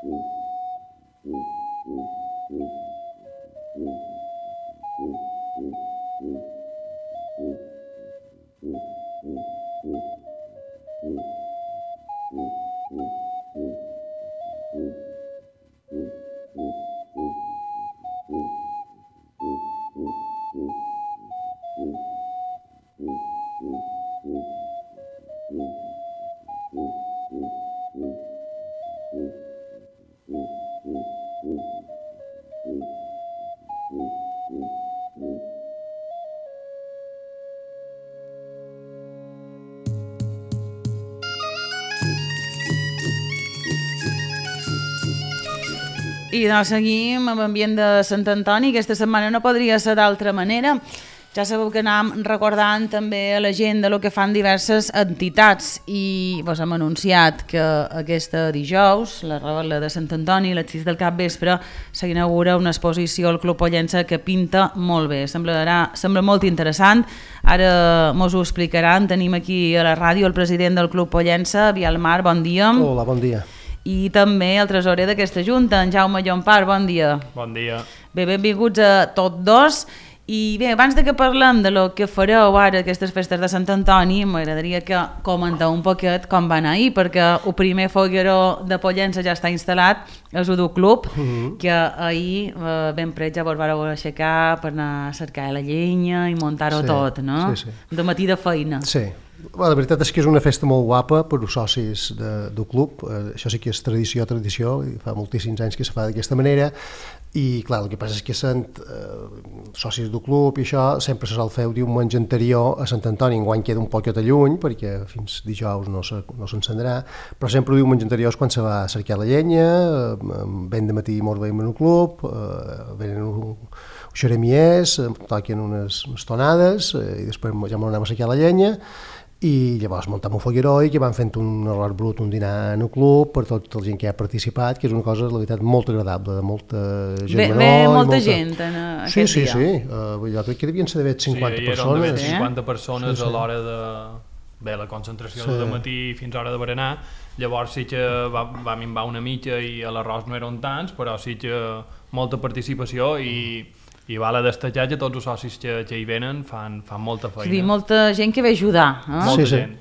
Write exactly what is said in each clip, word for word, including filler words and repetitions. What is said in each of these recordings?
I doncs seguim amb l'ambient de Sant Antoni. Aquesta setmana no podria ser d'altra manera. Ja sabeu que anàvem recordant també a la gent de lo que fan diverses entitats i vos hem anunciat que aquesta dijous, la Rebel·la de Sant Antoni, a les sis del capvespre, s'inaugura una exposició al Club Pollença que pinta molt bé. Semblarà, sembla molt interessant. Ara mos ho explicaran. Tenim aquí a la ràdio el president del Club Pollença, Biel Mar, bon dia. Hola, bon dia. I també el tresorer d'aquesta junta, en Jaume Llompart, bon dia. Bon dia. Bé, benvinguts a tots dos. I bé, abans de que parlem de lo que fareu ara aquestes festes de Sant Antoni, m'agradaria que comenteu un poquet com va anar ahir, perquè el primer fogueró de Pollença ja està instal·lat, és el du Club, uh-huh. que ahir eh, ben pret ja vos vareu aixecar per anar a cercar la llenya i muntar-ho sí, tot, no? Sí, sí. De matí de feina. Sí. Bueno, la veritat és que és una festa molt guapa per als socis de, del club, eh, això sí que és tradició, tradició, i fa moltíssims anys que se fa d'aquesta manera, i clar, el que passa és que sent eh, socis del club i això sempre se sol fer un diumenge anterior a Sant Antoni, enguany queda un poquet lluny perquè fins dijous no, se, no s'encendrà, però sempre el diumenge anterior és quan se va a cercar la llenya, eh, ben de matí mos veiem en el club, eh, venen un, un xeremiers, eh, toquen unes, unes tonades eh, i després ja m'ho anem a cercar la llenya, i llavors muntem un fogueró i que van fent un arròs brut, un dinar en el club per tota la gent que ha participat, que és una cosa, la veritat, molt agradable, de molta gent menor. Ve, ve molta gent en aquest sí, sí, dia. Sí, sí, uh, jo crec que devien ser d'haver cinquanta sí, persones. Sí, cinquanta persones sí, sí. a l'hora de... Bé, la concentració sí. de matí fins a l'hora de berenar, llavors sí que va, va minvar una mitja i a l'arròs no eren tants, però sí que molta participació i... I val a destacar que tots els socis que, que hi venen fan, fan molta feina. És a dir, molta gent que ve ajudar. Eh? Molta sí, sí. gent.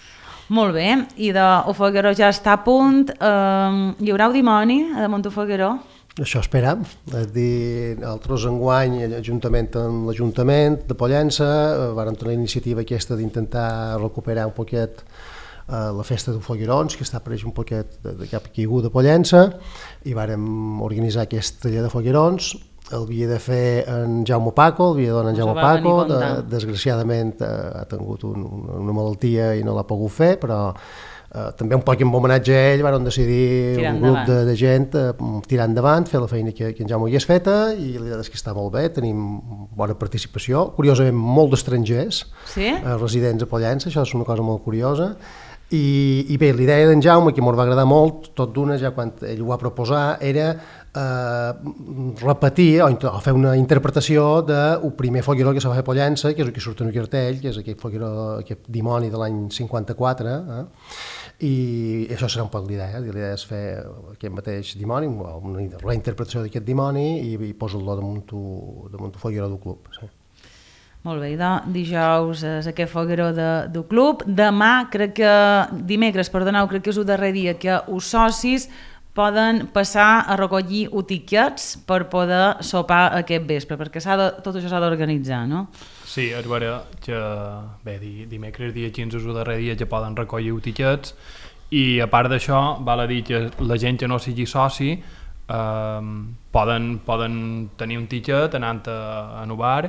Molt bé, i de, el fogueró ja està a punt. Eh, hi haurà un dimoni a damunt del fogueró? Això esperam. És dir, nosaltres enguany, juntament amb l'Ajuntament de Pollença, vàrem tenir la iniciativa aquesta d'intentar recuperar un poquet Uh, la festa de foguerons, que està apareix un poquet de, de cap caigú de Pollença, i vàrem organitzar aquest taller de foguerons. El havia de fer en Jaume Paco, el havia de donar en Jaume Paco, de, desgraciadament uh, ha tingut un, una malaltia i no l'ha pogut fer, però uh, també un poc en homenatge a ell vàrem decidir tirar un grup de, endavant. de gent uh, tirar endavant, fer la feina que, que en Jaume hagués feta, i la veritat és que està molt bé, tenim bona participació, curiosament molt d'estrangers, sí? uh, residents a Pollença, això és una cosa molt curiosa. I, i bé, l'idea d'en Jaume, que m'ho va agradar molt, tot d'una, ja quan ell ho va proposar, era eh, repetir o, o fer una interpretació del primer fogueró que se va fer a Pollença, que és el que surt en el cartell, que és aquest fogueró, aquest dimoni de l'any cinquanta-quatre, eh? I això serà un poc l'idea, l'idea és fer aquest mateix dimoni, una reinterpretació d'aquest dimoni i, i posar-lo damunt el fogueró del club. Sí. Molt bé, de, dijous és aquest fogueró de, del club. Demà, crec que, dimecres, perdoneu, crec que és el darrer dia que els socis poden passar a recollir tiquets per poder sopar aquest vespre, perquè s'ha de, tot això s'ha d'organitzar, no? Sí, és vera que bé, dimecres, dia quinze, és el darrer dia que poden recollir tiquets, i a part d'això, val a dir que la gent que no sigui soci eh, poden, poden tenir un tiquet anant a, a un bar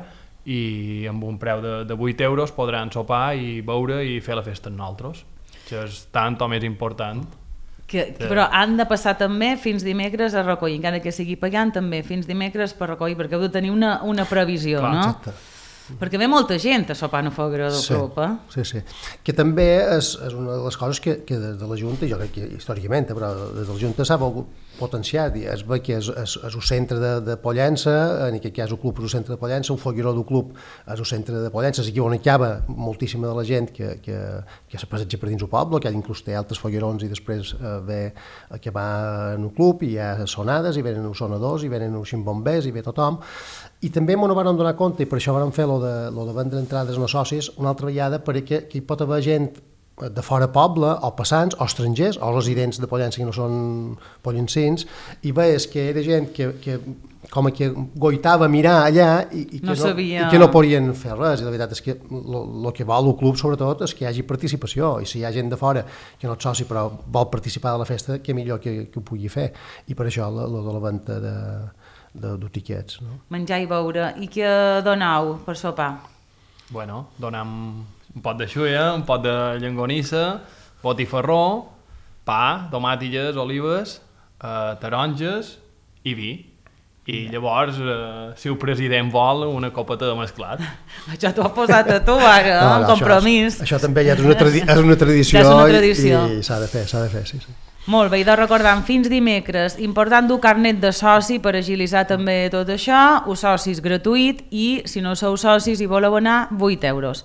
i amb un preu de, de vuit euros podran sopar i beure i fer la festa amb nosaltres, que és tant o més important. Que, que, però han de passar també fins dimecres a recollir, encara que sigui pagant també fins dimecres per recollir, perquè heu de tenir una, una previsió, clar, no? Exacte. Perquè ve molta gent a sopar en el Fogueró del sí, Club, eh? Sí, sí. Que també és, és una de les coses que, que des de la Junta, jo crec que històricament, però des de la Junta s'ha volgut potenciar, es ve que és, és, és un centre de, de Pollença, en aquest cas el club és un centre de Pollença, el Fogueró del Club és un centre de Pollença, és aquí on hi acaba moltíssima de la gent que, que, que se passeja per dins el poble, que inclús té altres foguerons i després eh, ve a que va en el club i hi ha sonades, i venen els sonadors, i venen els ximbombers, i ve tothom. I també m'ho van donar compte, i per això vam fer lo de, lo de vendre entrades no socis una altra vegada, perquè que hi pot haver gent de fora poble, o passants, o estrangers, o residents de Pollença que no són pollencins, i veies que era gent que, que com que goitava a mirar allà i, i, que no no, sabia... i que no podien fer res, i la veritat és que el que vol el club sobretot és que hi hagi participació, i si hi ha gent de fora que no és soci però vol participar de la festa, que millor que, que ho pugui fer, i per això la, la de la venda de de, de tiquets. No? Menjar i beure. I què donau per sopar? Bueno, donem un pot de xulla, un pot de llangonissa, botifarró, pa, tomàtilles, olives, eh, taronges i vi. I llavors, eh, si el president vol, una copeta de mesclat. Això t'ho has posat a tu ara, no, no, un compromís. Això, això també ja és una, tradi és una tradició, ja és una tradició. i, i s'ha de fer, s'ha de fer, sí, sí. Molt bé, i de recordar, fins dimecres, important dur carnet de soci per agilitzar també tot això, us socis gratuït i, si no sou socis i voleu anar, vuit euros.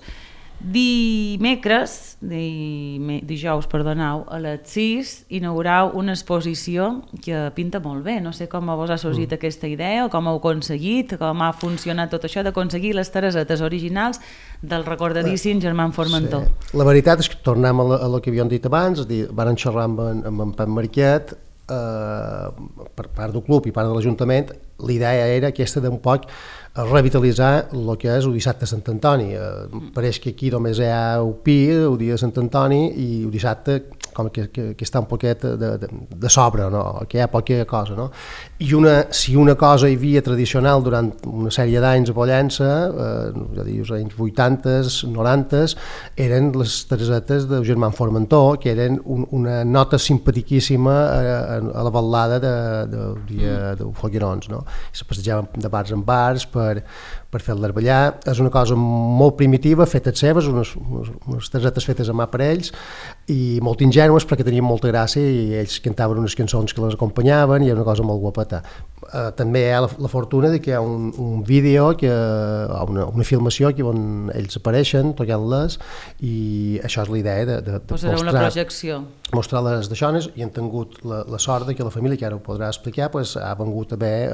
Dimecres, dime, dijous, perdoneu, a les sis inaugurau una exposició que pinta molt bé. No sé com vos ha sorgit mm. aquesta idea o com heu aconseguit, com ha funcionat tot això d'aconseguir les taresetes originals del recordadíssim Germán Formentor. Sí. La veritat és que tornem a lo que havíem dit abans, és dir, van xerrar amb en, amb en Pep Marquet, eh, per part del club i part de l'Ajuntament, l'idea era aquesta d'un poc revitalitzar el que és el dissabte de Sant Antoni. Eh, pareix que aquí només hi ha el pi, el dia de Sant Antoni, i el dissabte com que, que, que està un poquet de, de, de sobre, no? Que hi ha poca cosa. No? I una, si una cosa hi havia tradicional durant una sèrie d'anys a Pollença, eh, ja dius, anys vuitanta, noranta, eren les taresetes de Germán Formentor, que eren un, una nota simpatiquíssima a, a la ballada de, de, de, de Foguerons. No? I se passejaven de bars en bars per, per fer-les ballar. És una cosa molt primitiva, fetes seves, unes, unes, unes taresetes fetes a mà per ells, i molt ingènues perquè tenien molta gràcia, i ells cantaven unes cançons que les acompanyaven, i era una cosa molt guapeta. Eh, també hi ha la, la fortuna de que hi ha un, un vídeo, que, una, una filmació aquí on ells apareixen tocant-les, i això és la idea de, de, de mostrar, una projecció. mostrar les d'aixones, i han tingut la, la sort de que la família, que ara ho podrà explicar, pues, ha vengut a haver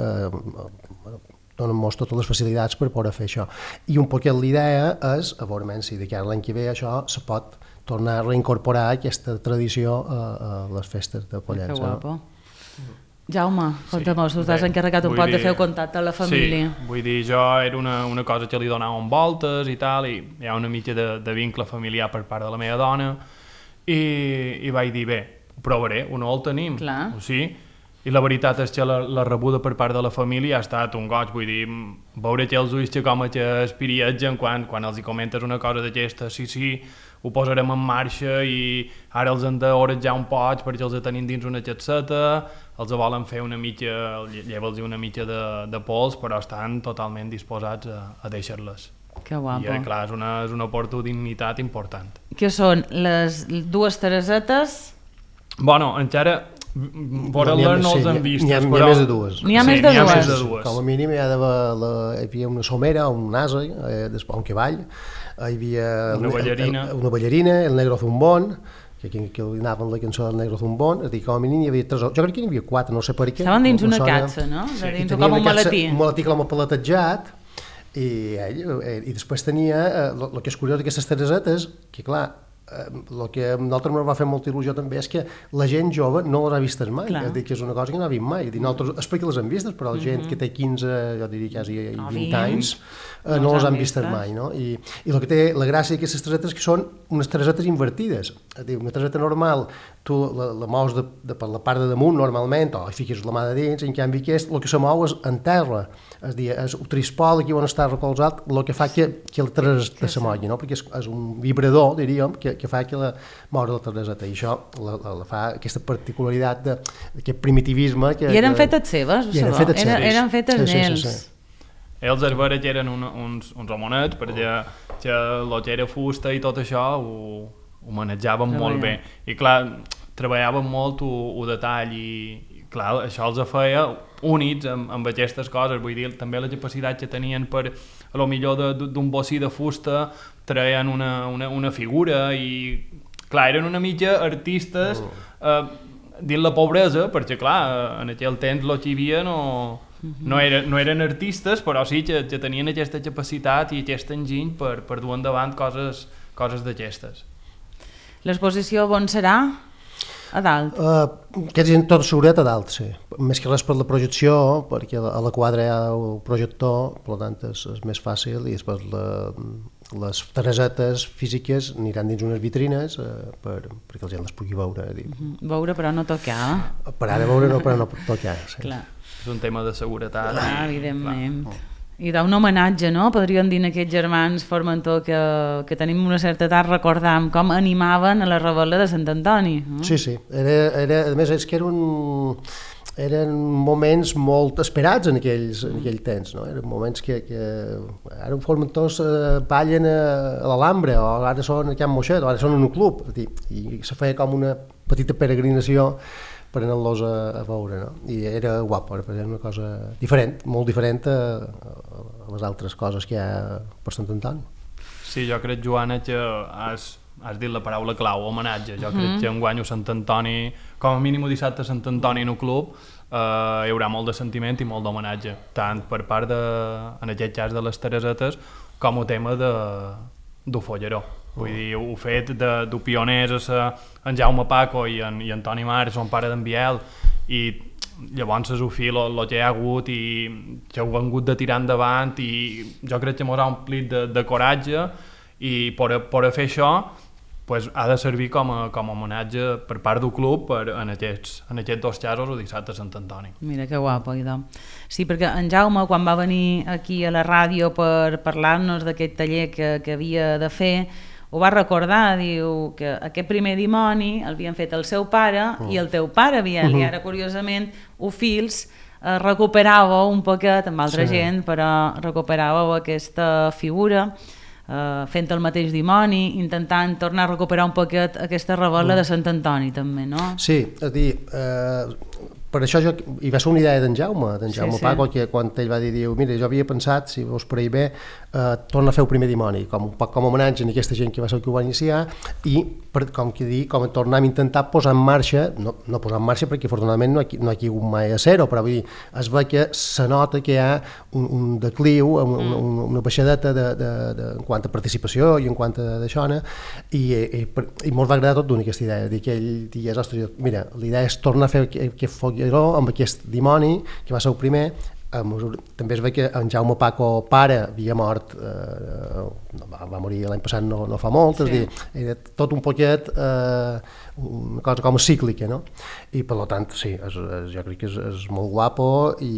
eh, donen-nos totes les facilitats per poder fer això. I un poquet l'idea és, a veure si de cara l'any que ve això se pot tornar a reincorporar aquesta tradició a, a les festes de Pollença. Que guapo. No? Jaume, conta'm-ho, sí, t'has encarregat un poc dir, de fer contacte a la família. Sí, vull dir, jo era una, una cosa que li donaven voltes i tal, i hi ha una mica de, de vincle familiar per part de la meva dona, i, i vaig dir, bé, ho provaré, o no el tenim. Clar. O sí, i la veritat és que la, la rebuda per part de la família ha estat un goig, vull dir, veure que els ulls que com que espirietgen quan, quan els hi comentes una cosa d'aquesta, sí, sí, ho posarem en marxa i ara els han d'orejar un poc perquè els tenim dins una xatseta, els volen fer una mitja, lleva'ls una mitja de, de pols, però estan totalment disposats a, a deixar-les. Que guapo. I clar, és una, és una oportunitat important. Què són les dues taresetes? Bueno, encara... Vora-les no els han vist, n'hi ha, però... ha més de dues. N'hi ha, sí, més, de ha dues. més de dues. Com a mínim hi, ha de, la, hi havia una somera, un asa, eh, després un cavall, hi havia una ballarina, el, el, una ballarina, el negro zumbón, que, que, que anaven la cançó del negro zumbón, és a dir, com a mínim hi havia tres, jo crec que n'hi havia quatre, no sé per què. Estaven dins una catxa, no? Sí. Dins com un maletí. Un maletí que l'home palatejat, i, ell, i després tenia, el que és curiós d'aquestes taresetes, que clar, el que a nosaltres ens va fer molta il·lusió també és que la gent jove no les ha vistes mai. Clar. És dir, que és una cosa que no ha vist mai. Dir, nosaltres, és perquè les han vistes, però la gent mm-hmm. que té quinze, jo diria quasi vint anys, eh, no, no les han vistes mai. No? I, I el que té la gràcia d'aquestes taresetes que són unes taresetes invertides. És dir, una tareseta normal, tu la, la mous de, de, per la part de damunt normalment, o hi fiques la mà de dins, en canvi aquest, el que se mou és en terra. És dir, és un trispol aquí on està recolzat, el que fa que, que el tareseta se mogui, no? Perquè és, és un vibrador, diríem, que, que fa que la moure la tareseta, i això la, la, la fa aquesta particularitat d'aquest primitivisme que, i eren que, fetes seves, eren fetes, Era, seves. eren fetes sí, d'ells. sí, sí, sí. Els herberes eren un, uns, uns homonets, perquè que el que era fusta i tot això ho, ho manejaven molt bé. I clar, treballaven molt el detall i, i clar, això els feia únics amb, amb aquestes coses. Vull dir, també la capacitat que tenien per, a lo millor d'un bocí de fusta, treien una, una, una figura i, clar, eren una mitja artistes eh, dins la pobresa, perquè, clar, en aquell temps el que hi havia no, no, era, no eren artistes, però sí que, que tenien aquesta capacitat i aquest enginy per, per dur endavant coses, coses d'aquestes. L'exposició on serà? A dalt? Uh, Aquests gent tot seguret a dalt, sí. Més que res per la projecció, perquè a la quadra hi ha el projector, per tant és, és més fàcil, i després la, les targetes físiques aniran dins unes vitrines uh, per, perquè la gent les pugui veure. Uh -huh. Veure però no tocar. Per ara veure no, però no tocar. Sí. Clar. És un tema de seguretat. Clar, evidentment. Clar. I d'un homenatge, no? Podríem dir a aquests germans Formentor que, que tenim una certa edat, recordam com animaven a la revetlla de Sant Antoni. No? Sí, sí. Era, era, a més, és que era un, eren moments molt esperats en aquells, en aquell temps, no? Eren moments que, que ara els formentors eh, ballen a, a l'Alhambra, o ara són a Can Moixet, o ara són en un club, i se feia com una petita peregrinació per anar-los a, a veure, no? I era guapo, era una cosa diferent, molt diferent a, a les altres coses que hi ha per Sant Antoni. Sí, jo crec, Joana, que has, has dit la paraula clau, homenatge. Jo uh -huh. crec que enguany a Sant Antoni, com a mínim dissabte a Sant Antoni en un club, eh, hi haurà molt de sentiment i molt d'homenatge, tant per part, de, en aquest cas, de les Teresetes, com a tema de, del Folleró. Vull dir, ho fet de, de pioners a en Jaume Paco i en, i en Toni Mar, son pare d'en Biel, i llavors és el fil, el que hi ha hagut i que heu vengut de tirar endavant, i jo crec que m'haurà omplit de, de coratge, i per, per fer això pues, ha de servir com a, com a homenatge per part del club per, en, aquests, en aquests dos casos el dissabte a Sant Antoni. Mira que guapo, idò. Sí, perquè en Jaume, quan va venir aquí a la ràdio per parlar-nos d'aquest taller que, que havia de fer, ho va recordar, diu que aquest primer dimoni l'havien fet el seu pare oh. i el teu pare, Biel, uh -huh. i ara curiosament ho fils eh, recuperàveu un poquet amb altra sí. gent, però recuperàveu aquesta figura eh, fent el mateix dimoni, intentant tornar a recuperar un poquet aquesta revetlla uh -huh. de Sant Antoni també, no? Sí, és a dir, eh, per això jo, hi va ser una idea d'en Jaume, d'en Jaume sí, sí. Paco, que quan ell va dir, diu, mira, jo havia pensat, si vos per ahir bé, eh, torna a fer el primer dimoni, com un poc com a homenatge a aquesta gent que va ser el que ho va iniciar, i per, com que dir, com tornem a intentar posar en marxa, no, no posar en marxa perquè afortunadament no, no hi ha hagut mai a ser-ho, però vull dir, es ve que se nota que hi ha un, un decliu, un, mm. un, una baixadeta de, de, de, en quant a participació i en quant a d'això, i, i, i mos va agradar tot d'una aquesta idea, dir que ell digués, ostres, mira, l'idea és tornar a fer aquest foc amb aquest dimoni, que va ser el primer. També es ve que en Jaume Paco pare havia mort, eh, va, va morir l'any passat no, no fa molt, sí. És a dir, era tot un poquet eh, una cosa com cíclica, no? I per tant, sí, és, és, jo crec que és, és molt guapo i,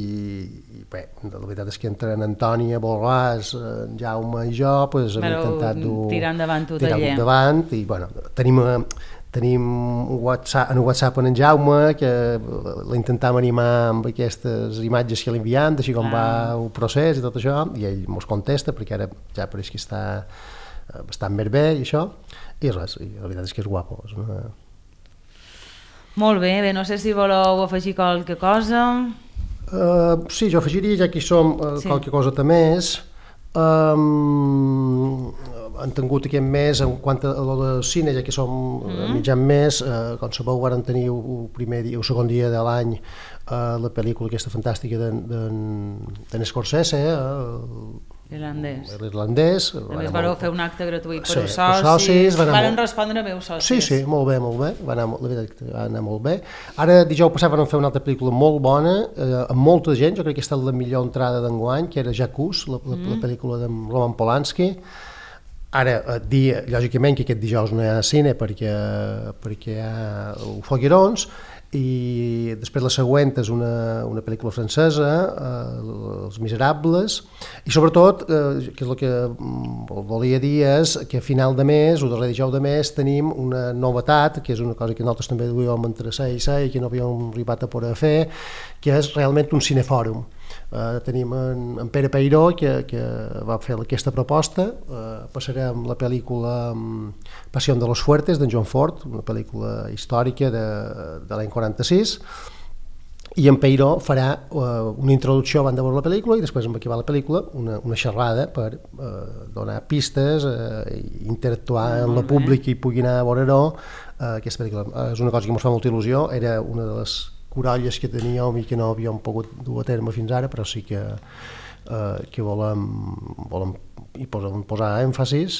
i bé, la veritat és que entre en Antònia, Borràs, en Jaume i jo pues, hem Però intentat tirar endavant tot tirar allà. endavant i bueno, tenim Tenim un WhatsApp, en un WhatsApp en Jaume, que l'intentàvem animar amb aquestes imatges que l'enviant, així com ah. va el procés i tot això, i ell mos contesta, perquè ara ja pareix que està bastant més bé i això, i res, i la veritat és que és guapo. És una... Molt bé, bé, no sé si voleu afegir qualque cosa. Uh, sí, jo afegiria, ja que hi som, uh, sí. qualque cosa més. Um, han tingut aquest mes en quant a lo de cine, ja que som mm. mitjan mes, eh, com sabeu varen tenir el, primer dia, el segon dia de l'any eh, la pel·lícula aquesta fantàstica d'en Scorsese, eh, l'irlandès. L'irlandès. A més vareu fer un acte gratuït per sí, als socis, socis van molt... respondre a meus socis. Sí, sí, molt bé, molt bé, va anar, la veritat, va anar molt bé. Ara, dijous passat, van fer una altra pel·lícula molt bona, eh, amb molta gent, jo crec que ha estat la millor entrada d'enguany, que era Jacuzzi, la, la, mm. la pel·lícula de Roman Polanski. Ara, et dir, lògicament, que aquest dijous no hi ha cine perquè, perquè hi ha Foguerons, i després la següent és una, una pel·lícula francesa, eh, Els Miserables, i sobretot, eh, que és el que volia dir, és que a final de mes, o darrer dijous de mes, tenim una novetat, que és una cosa que nosaltres també duíem entre sa i sa i que no havíem arribat a poder fer, que és realment un cinefòrum. Uh, tenim en, en Pere Peiró, que, que va fer aquesta proposta. Uh, passarem la pel·lícula um, Pasión de los Fuertes, d'en John Ford, una pel·lícula històrica de, de l'any quaranta-sis, i en Peiró farà uh, una introducció abans de veure la pel·lícula i després, en acabar la pel·lícula, una, una xerrada per uh, donar pistes, uh, interactuar amb el públic i pugui anar a veure-ho. Uh, aquesta pel·lícula uh, és una cosa que ens fa molta il·lusió, era una de les corolles que teníem i que no havíem pogut dur a terme fins ara, però sí que, eh, que volem, volem hi posem, posar èmfasis.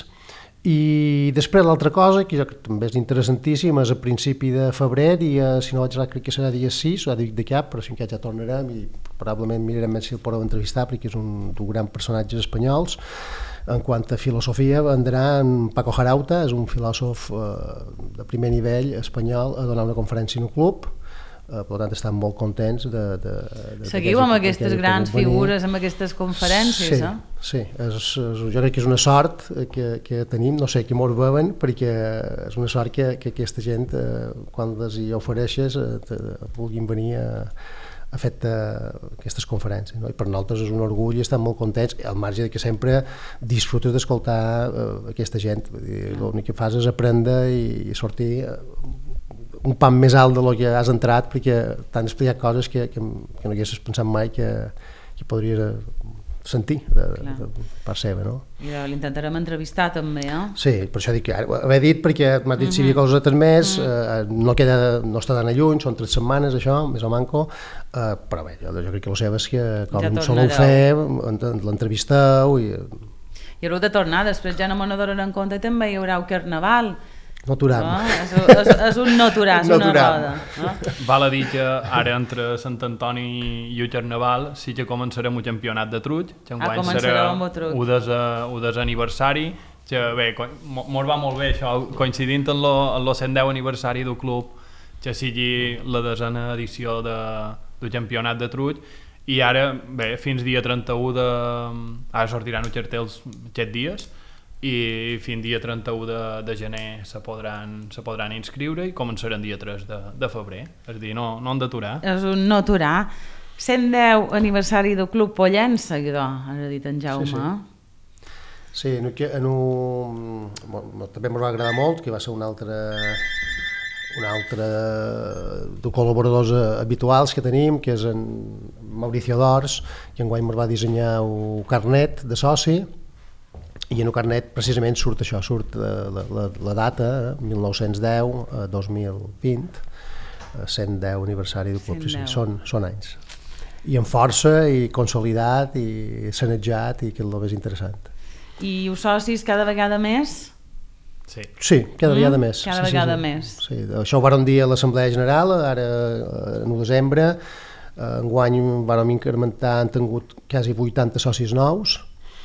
I després l'altra cosa, que jo crec que també és interessantíssim, és a principi de febrer, i eh, si no vaig errar crec que serà dia sis, o dic de cap, però si encara ja tornarem i probablement mirarem si el podem entrevistar, perquè és un dels grans personatges espanyols. En quant a filosofia, vendrà en Paco Jarauta, és un filòsof eh, de primer nivell espanyol, a donar una conferència en un club. Uh, per tant, estan molt contents de... de, de Seguiu amb aquestes grans figures, amb aquestes conferències, sí, eh? Sí, és, és, jo crec que és una sort que, que tenim, no sé, que mos veuen, perquè és una sort que, que aquesta gent, eh, quan les hi ofereixes, eh, te, vulguin venir a, a fer aquestes conferències, no? I per nosaltres és un orgull i estem molt contents, al marge de que sempre disfrutes d'escoltar eh, aquesta gent. L'únic que fas és aprendre i, i sortir eh, un pan més alt del que has entrat, perquè t'han explicat coses que, que, que no haguessis pensat mai que, que podries sentir de, de, de part seva, no? I l'intentarem entrevistar també, eh? Sí, per això dic que ho he dit, perquè m'ha dit si hi havia coses més, uh -huh. eh, no, queda, no està tan lluny, són tres setmanes això, més o manco, eh, però bé, jo, jo crec que la seva és que com ja soleu fer, l'entrevisteu i... I haureu de tornar, després ja no me n'adonen en compte, també hi haurà un carnaval. No aturam. No, és, és, és un no aturar, és no una roda. No? Val a dir que ara entre Sant Antoni i el Carnaval sí que començarem un campionat de trull, que enguany ah, serà un desè aniversari, que bé, mos va molt bé això, coincidint amb el cent deu aniversari del club, que sigui la desena edició de, del campionat de trull, i ara, bé, fins dia trenta-u de... ara sortiran els cartells aquests dies, i fins dia trenta-u de, de gener se podran, se podran inscriure i començaran dia tres de, de febrer, és a dir, no, no han d'aturar. És un no aturar. cent deu aniversari del Club Pollença, ha dit en Jaume. Sí, sí. sí en, en un, bueno, també m'ho va agradar molt, que va ser un altre un altre de col·laboradors habituals que tenim, que és en Mauricio Dors, que enguany ens va dissenyar un carnet de soci, i en el carnet precisament surt això, surt la, la, la data, mil nou-cents deu a dos mil vint, cent deu aniversari del club, sí, sí, són, són anys. I amb força, i consolidat, i sanejat, i que és el més interessant. I us socis cada vegada més? Sí, sí cada mm? vegada més. Cada sí, vegada sí, sí. més. Sí, això ho vàrem dir a l'Assemblea General, ara en el desembre, enguany vàrem incrementar, han tingut quasi vuitanta socis nous,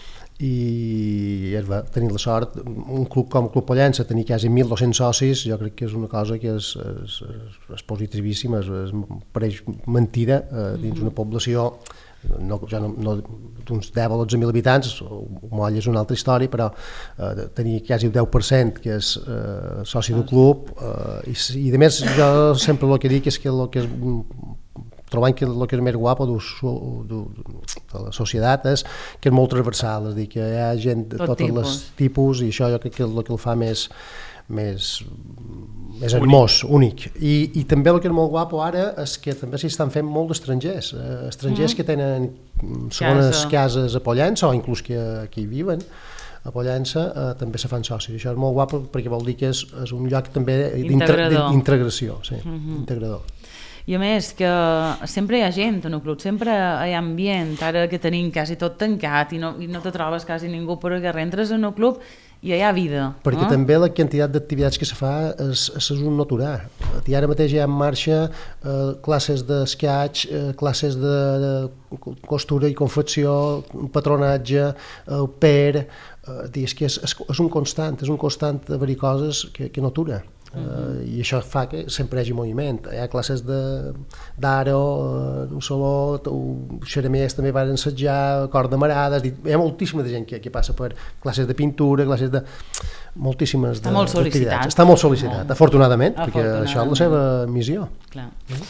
i es va tenir la sort, un club com el Club Pollença, tenir quasi mil dos-cents socis, jo crec que és una cosa que és, és, és positivíssima, és, és, pareix mentida eh, dins una població no, ja no, no, d'uns deu o dotze mil habitants, Moll és una altra història, però eh, tenir quasi el deu per cent que és eh, soci del club, eh, i, i a més jo sempre el que dic és que el que és trobant que el que és més guapo de, de, de la societat és que és molt transversal, és a dir, que hi ha gent de tots els tipus, i això jo crec que és el que el fa més, més, més hermós, únic. I, I també el que és molt guapo ara és que també s'hi estan fent molt d'estrangers, eh, estrangers mm. que tenen segones Casa. cases a Pollença, o inclús que, que hi viven a Pollença, eh, també se fan socis. Això és molt guapo perquè vol dir que és, és un lloc també d'integració, sí, mm-hmm. integrador. I a més que sempre hi ha gent en el club, sempre hi ha ambient, ara que tenim quasi tot tancat i no, i no te trobes quasi ningú per al carrer, entres en el club i hi ha vida. Perquè no? També la quantitat d'activitats que se fa és, és un no aturar. I ara mateix hi ha en marxa eh, classes d'escaig, eh, classes de, de costura i confecció, patronatge, el per, eh, és que és, és un constant, és un constant haver-hi coses que, que no atura. Uh, i això fa que sempre hi hagi moviment. Hi ha classes d'aro, uh, saló, xeramers també van ensejar, cor de marades, hi ha moltíssima de gent que, que passa per classes de pintura, classes de... moltíssimes d'activitats. Està molt sol·licitat, molt. afortunadament, afortunadament, perquè això és la seva missió. Clar. Mm-hmm.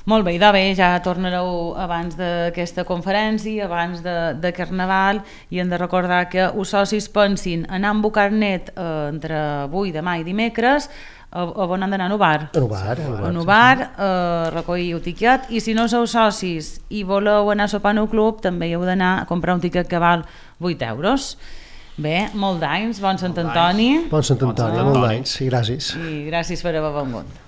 Molt bé, idò bé, ja tornareu abans d'aquesta conferència, abans de, de Carnaval, i hem de recordar que els socis pensin anar amb un carnet eh, entre avui, demà i dimecres, a, a on han d'anar? A un bar? A un bar, a un bar. A un bar, eh, recollir el tiquet, i si no sou socis i voleu anar a sopar en el club, també hi heu d'anar a comprar un tiquet que val vuit euros. Bé, molt d'anys, bon Sant Antoni. Bon Sant Antoni, molt d'anys, i gràcies. I gràcies per haver vengut.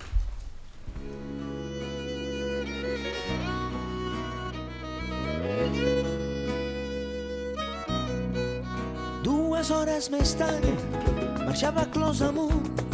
Dues hores més tard marxava clos amunt